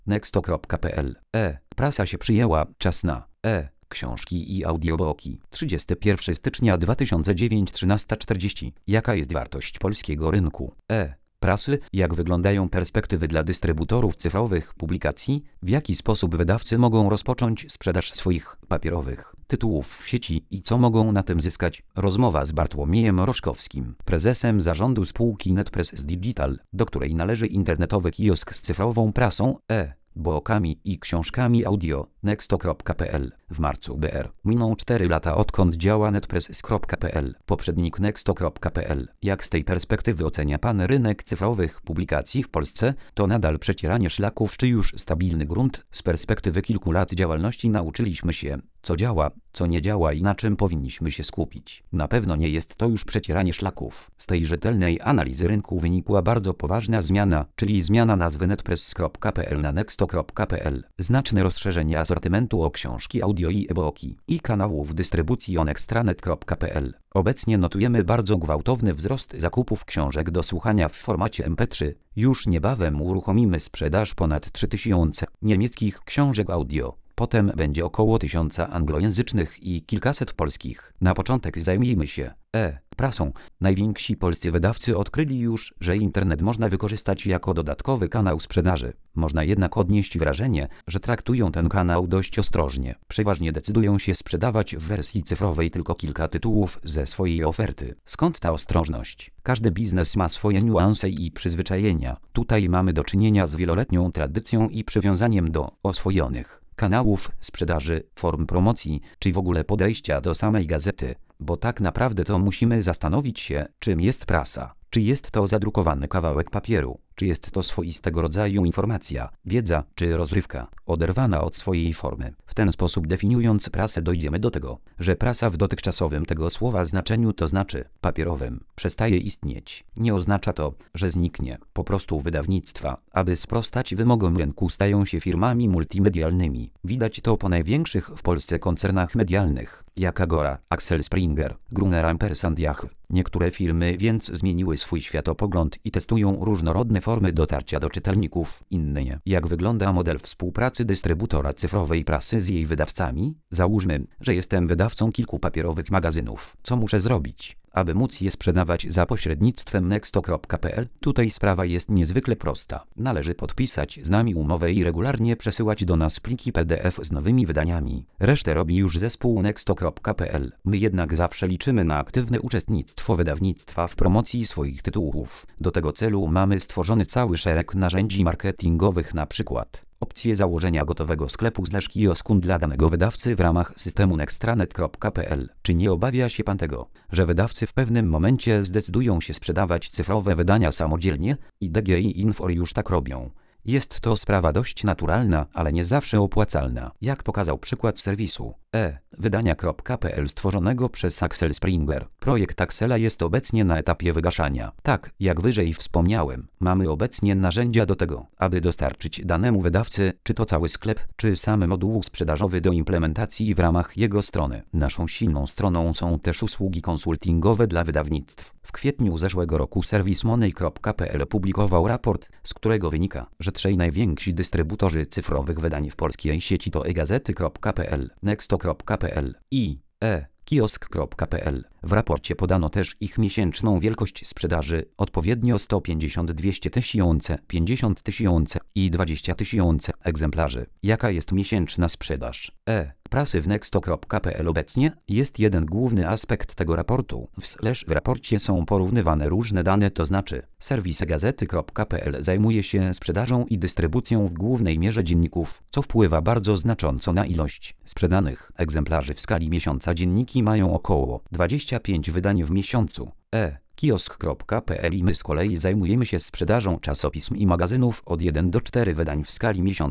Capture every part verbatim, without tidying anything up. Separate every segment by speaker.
Speaker 1: nexto kropka pe el. E. Prasa się przyjęła. Czas na E. Książki i audiobooki. trzydziestego pierwszego stycznia dwa tysiące dziewiątego, trzynasta czterdzieści. Jaka jest wartość polskiego rynku? E. Prasy. Jak wyglądają perspektywy dla dystrybutorów cyfrowych publikacji? W jaki sposób wydawcy mogą rozpocząć sprzedaż swoich papierowych tytułów w sieci i co mogą na tym zyskać? Rozmowa z Bartłomiejem Roszkowskim, prezesem zarządu spółki NetPress Digital, do której należy internetowy kiosk z cyfrową prasą, e bookami i książkami audio, nexto kropka pe el. W marcu B R miną cztery lata odkąd działa netpress kropka pe el, poprzednik nexto kropka pe el. Jak z tej perspektywy ocenia pan rynek cyfrowych publikacji w Polsce? To nadal przecieranie szlaków czy już stabilny grunt? Z perspektywy kilku lat działalności nauczyliśmy się, co działa, co nie działa i na czym powinniśmy się skupić. Na pewno nie jest to już przecieranie szlaków. Z tej rzetelnej analizy rynku wynikła bardzo poważna zmiana, czyli zmiana nazwy netpress kropka pe el na nexto kropka pe el. Znaczne rozszerzenie asortymentu o książki audio i e-booki i kanałów dystrybucji o nextranet kropka pe el. Obecnie notujemy bardzo gwałtowny wzrost zakupów książek do słuchania w formacie em pe trzy. Już niebawem uruchomimy sprzedaż ponad trzy tysiące niemieckich książek audio. Potem będzie około tysiąca anglojęzycznych i kilkaset polskich. Na początek zajmijmy się e prasą. Najwięksi polscy wydawcy odkryli już, że internet można wykorzystać jako dodatkowy kanał sprzedaży. Można jednak odnieść wrażenie, że traktują ten kanał dość ostrożnie. Przeważnie decydują się sprzedawać w wersji cyfrowej tylko kilka tytułów ze swojej oferty. Skąd ta ostrożność? Każdy biznes ma swoje niuanse i przyzwyczajenia. Tutaj mamy do czynienia z wieloletnią tradycją i przywiązaniem do oswojonych kanałów sprzedaży, form promocji, czy w ogóle podejścia do samej gazety, bo tak naprawdę to musimy zastanowić się, czym jest prasa. Czy jest to zadrukowany kawałek papieru, czy jest to swoistego rodzaju informacja, wiedza, czy rozrywka, oderwana od swojej formy. W ten sposób definiując prasę dojdziemy do tego, że prasa w dotychczasowym tego słowa znaczeniu, to znaczy papierowym, przestaje istnieć. Nie oznacza to, że zniknie. Po prostu wydawnictwa, aby sprostać wymogom rynku, stają się firmami multimedialnymi. Widać to po największych w Polsce koncernach medialnych, jak Agora, Axel Springer, Gruner Ampersand Yahoo. Niektóre firmy więc zmieniły swój światopogląd i testują różnorodne formy dotarcia do czytelników. Inne nie. Jak wygląda model współpracy dystrybutora cyfrowej prasy z jej wydawcami? Załóżmy, że jestem wydawcą kilku papierowych magazynów. Co muszę zrobić, aby móc je sprzedawać za pośrednictwem nexto kropka pe el? Tutaj sprawa jest niezwykle prosta. Należy podpisać z nami umowę i regularnie przesyłać do nas pliki pe de ef z nowymi wydaniami. Resztę robi już zespół nexto kropka pe el. My jednak zawsze liczymy na aktywne uczestnictwo wydawnictwa w promocji swoich tytułów. Do tego celu mamy stworzony cały szereg narzędzi marketingowych, na przykład opcję założenia gotowego sklepu slash kiosku dla danego wydawcy w ramach systemu nextranet kropka pe el. Czy nie obawia się pan tego, że wydawcy w pewnym momencie zdecydują się sprzedawać cyfrowe wydania samodzielnie? I D G i Infor już tak robią. Jest to sprawa dość naturalna, ale nie zawsze opłacalna. Jak pokazał przykład serwisu e wydania kropka pe el stworzonego przez Axel Springer. Projekt Axela jest obecnie na etapie wygaszania. Tak, jak wyżej wspomniałem, mamy obecnie narzędzia do tego, aby dostarczyć danemu wydawcy, czy to cały sklep, czy sam moduł sprzedażowy do implementacji w ramach jego strony. Naszą silną stroną są też usługi konsultingowe dla wydawnictw. W kwietniu zeszłego roku serwis money kropka pe el opublikował raport, z którego wynika, że trzej najwięksi dystrybutorzy cyfrowych wydań w polskiej sieci to e-gazety kropka pe el, nexto kropka pe el i e kiosk kropka pe el. W raporcie podano też ich miesięczną wielkość sprzedaży, odpowiednio sto pięćdziesiąt, dwieście tysięcy, pięćdziesiąt tysięcy i dwadzieścia tysięcy egzemplarzy. Jaka jest miesięczna sprzedaż e prasy w nexto kropka pe el obecnie? Jest jeden główny aspekt tego raportu. W slash w raporcie są porównywane różne dane, to znaczy serwis gazety kropka pe el zajmuje się sprzedażą i dystrybucją w głównej mierze dzienników, co wpływa bardzo znacząco na ilość sprzedanych egzemplarzy. W skali miesiąca dzienniki mają około dwadzieścia pięć wydań w miesiącu. e kiosk kropka pe el i my z kolei zajmujemy się sprzedażą czasopism i magazynów od jeden do czterech wydań w skali miesiąca.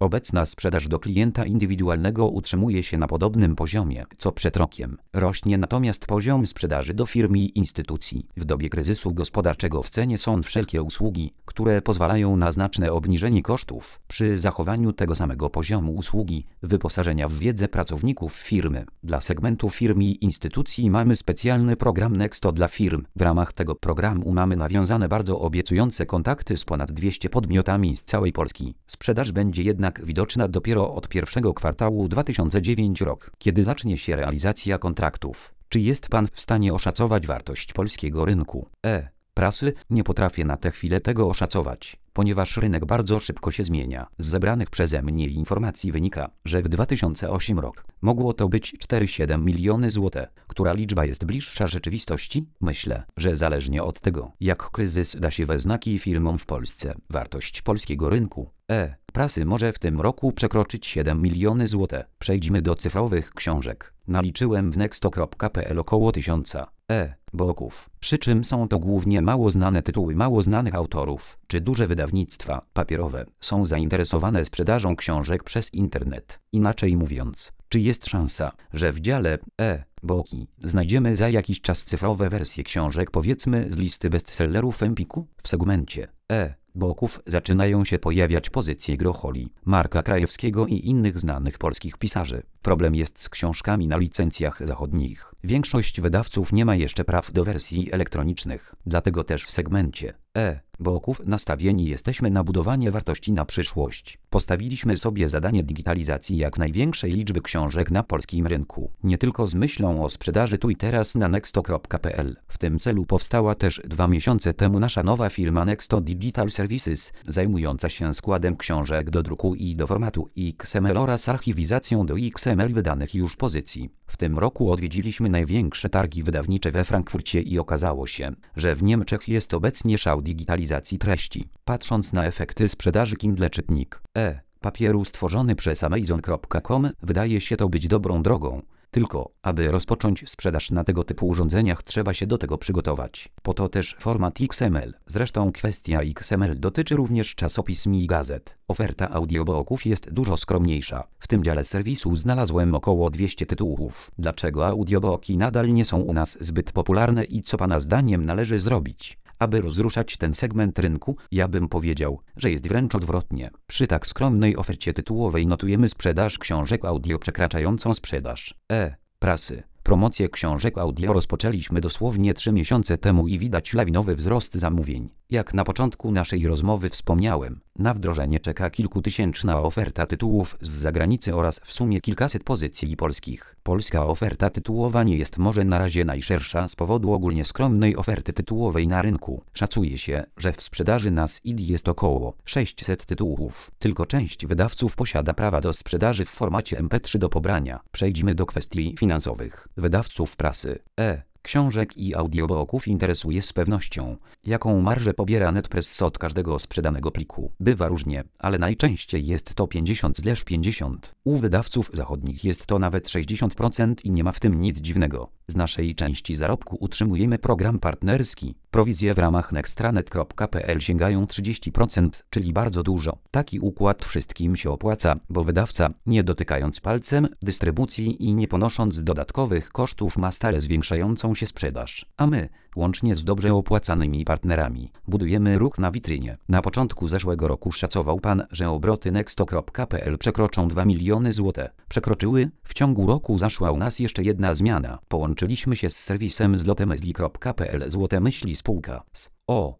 Speaker 1: Obecna sprzedaż do klienta indywidualnego utrzymuje się na podobnym poziomie, co przed rokiem. Rośnie natomiast poziom sprzedaży do firm i instytucji. W dobie kryzysu gospodarczego w cenie są wszelkie usługi, które pozwalają na znaczne obniżenie kosztów, przy zachowaniu tego samego poziomu usługi, wyposażenia w wiedzę pracowników firmy. Dla segmentu firm i instytucji mamy specjalny program Nexto dla firm. W ramach tego programu mamy nawiązane bardzo obiecujące kontakty z ponad dwieście podmiotami z całej Polski. Sprzedaż będzie jednak widoczna dopiero od pierwszego kwartału dwa tysiące dziewiątego roku, kiedy zacznie się realizacja kontraktów. Czy jest Pan w stanie oszacować wartość polskiego rynku? E. Prasy, nie potrafię na tę chwilę tego oszacować, ponieważ rynek bardzo szybko się zmienia. Z zebranych przeze mnie informacji wynika, że w dwa tysiące ósmym roku mogło to być cztery przecinek siedem miliony złotych. Która liczba jest bliższa rzeczywistości? Myślę, że zależnie od tego, jak kryzys da się we znaki firmom w Polsce, wartość polskiego rynku E. Prasy może w tym roku przekroczyć siedem milionów złotych. Przejdźmy do cyfrowych książek. Naliczyłem w nexto kropka p l około tysiąca e boków, przy czym są to głównie mało znane tytuły mało znanych autorów, czy duże wydawnictwa papierowe są zainteresowane sprzedażą książek przez internet. Inaczej mówiąc, czy jest szansa, że w dziale e-boki znajdziemy za jakiś czas cyfrowe wersje książek, powiedzmy z listy bestsellerów Empiku? W segmencie e-boków zaczynają się pojawiać pozycje Grocholi, Marka Krajewskiego i innych znanych polskich pisarzy. Problem jest z książkami na licencjach zachodnich. Większość wydawców nie ma jeszcze praw do wersji elektronicznych, dlatego też w segmencie e-boków nastawieni jesteśmy na budowanie wartości na przyszłość. Postawiliśmy sobie zadanie digitalizacji jak największej liczby książek na polskim rynku, nie tylko z myślą o sprzedaży tu i teraz na nexto kropka p l. W tym celu powstała też dwa miesiące temu nasza nowa firma Nexto Digital Services, zajmująca się składem książek do druku i do formatu X M L oraz archiwizacją do X M L wydanych już pozycji. W tym roku odwiedziliśmy największe targi wydawnicze we Frankfurcie i okazało się, że w Niemczech jest obecnie szał digitalizacji treści. Patrząc na efekty sprzedaży Kindle czytnik e-papieru stworzony przez amazon kropka com, wydaje się to być dobrą drogą. Tylko, aby rozpocząć sprzedaż na tego typu urządzeniach, trzeba się do tego przygotować. Po to też format X M L. Zresztą kwestia X M L dotyczy również czasopism i gazet. Oferta audiobooków jest dużo skromniejsza. W tym dziale serwisu znalazłem około dwieście tytułów. Dlaczego audiobooki nadal nie są u nas zbyt popularne i co Pana zdaniem należy zrobić, aby rozruszać ten segment rynku? Ja bym powiedział, że jest wręcz odwrotnie. Przy tak skromnej ofercie tytułowej notujemy sprzedaż książek audio przekraczającą sprzedaż e-prasy. Promocję książek audio rozpoczęliśmy dosłownie trzy miesiące temu i widać lawinowy wzrost zamówień. Jak na początku naszej rozmowy wspomniałem, na wdrożenie czeka kilkutysięczna oferta tytułów z zagranicy oraz w sumie kilkaset pozycji polskich. Polska oferta tytułowa nie jest może na razie najszersza z powodu ogólnie skromnej oferty tytułowej na rynku. Szacuje się, że w sprzedaży na S I D jest około sześćset tytułów. Tylko część wydawców posiada prawa do sprzedaży w formacie M P trzy do pobrania. Przejdźmy do kwestii finansowych. Wydawców prasy e książek i audiobooków interesuje z pewnością, jaką marżę pobiera NetPress od każdego sprzedanego pliku. Bywa różnie, ale najczęściej jest to pięćdziesiąt do pięćdziesięciu procent. U wydawców zachodnich jest to nawet sześćdziesiąt procent i nie ma w tym nic dziwnego. Z naszej części zarobku utrzymujemy program partnerski. Prowizje w ramach nextranet kropka p l sięgają trzydzieści procent, czyli bardzo dużo. Taki układ wszystkim się opłaca, bo wydawca, nie dotykając palcem dystrybucji i nie ponosząc dodatkowych kosztów, ma stale zwiększającą się sprzedaż. A my, łącznie z dobrze opłacanymi partnerami, budujemy ruch na witrynie. Na początku zeszłego roku szacował Pan, że obroty nexto kropka p l przekroczą dwa miliony złotych. Przekroczyły? W ciągu roku zaszła u nas jeszcze jedna zmiana. Połączyliśmy się z serwisem złotemyśli kropka p l złote myśli spółka z o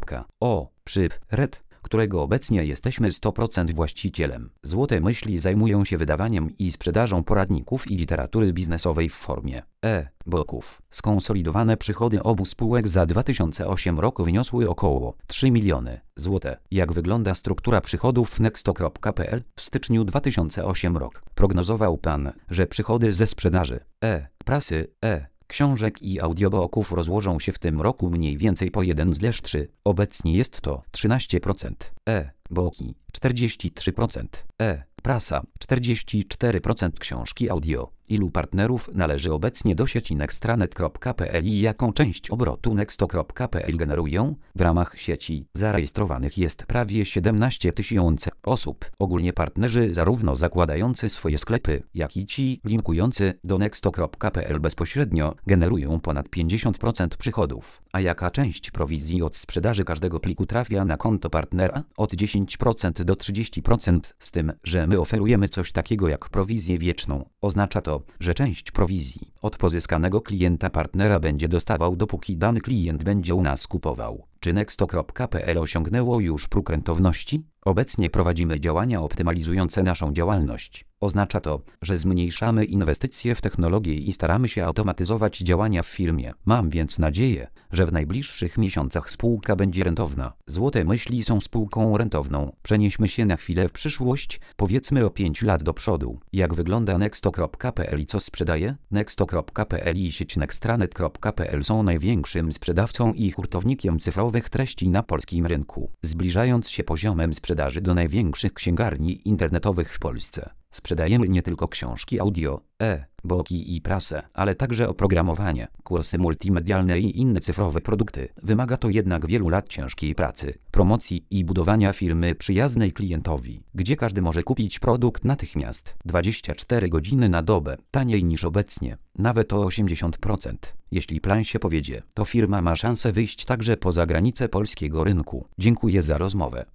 Speaker 1: o przyp red, którego obecnie jesteśmy sto procent właścicielem. Złote Myśli zajmują się wydawaniem i sprzedażą poradników i literatury biznesowej w formie e-booków. Skonsolidowane przychody obu spółek za dwa tysiące ósmy rok wyniosły około trzy miliony złotych. Jak wygląda struktura przychodów w nexto kropka p l w styczniu dwa tysiące ósmego roku? Prognozował Pan, że przychody ze sprzedaży e-prasy, e książek i audiobooków rozłożą się w tym roku mniej więcej po jeden do trzech. Obecnie jest to trzynaście procent, e-booki czterdzieści trzy procent, e-prasa czterdzieści cztery procent, książki audio Ilu partnerów należy obecnie do sieci nextranet kropka p l i jaką część obrotu nexto kropka p l generują? W ramach sieci zarejestrowanych jest prawie siedemnaście tysięcy osób. Ogólnie partnerzy zarówno zakładający swoje sklepy, jak i ci linkujący do nexto kropka p l bezpośrednio generują ponad pięćdziesiąt procent przychodów. A jaka część prowizji od sprzedaży każdego pliku trafia na konto partnera? Od dziesięć procent do trzydziestu procent, z tym, że my oferujemy coś takiego jak prowizję wieczną. Oznacza to, że część prowizji od pozyskanego klienta partnera będzie dostawał, dopóki dany klient będzie u nas kupował. Czy nexto kropka p l osiągnęło już próg rentowności? Obecnie prowadzimy działania optymalizujące naszą działalność. Oznacza to, że zmniejszamy inwestycje w technologię i staramy się automatyzować działania w firmie. Mam więc nadzieję, że w najbliższych miesiącach spółka będzie rentowna. Złote myśli są spółką rentowną. Przenieśmy się na chwilę w przyszłość, powiedzmy o pięć lat do przodu. Jak wygląda nexto kropka p l i co sprzedaje? nexto kropka p l i sieć nextranet kropka p l są największym sprzedawcą i hurtownikiem cyfrowych treści na polskim rynku, zbliżając się poziomem sprzedaży do największych księgarni internetowych w Polsce. Sprzedajemy nie tylko książki audio, e-booki i prasę, ale także oprogramowanie, kursy multimedialne i inne cyfrowe produkty. Wymaga to jednak wielu lat ciężkiej pracy, promocji i budowania firmy przyjaznej klientowi, gdzie każdy może kupić produkt natychmiast, dwadzieścia cztery godziny na dobę, taniej niż obecnie, nawet o osiemdziesiąt procent. Jeśli plan się powiedzie, to firma ma szansę wyjść także poza granice polskiego rynku. Dziękuję za rozmowę.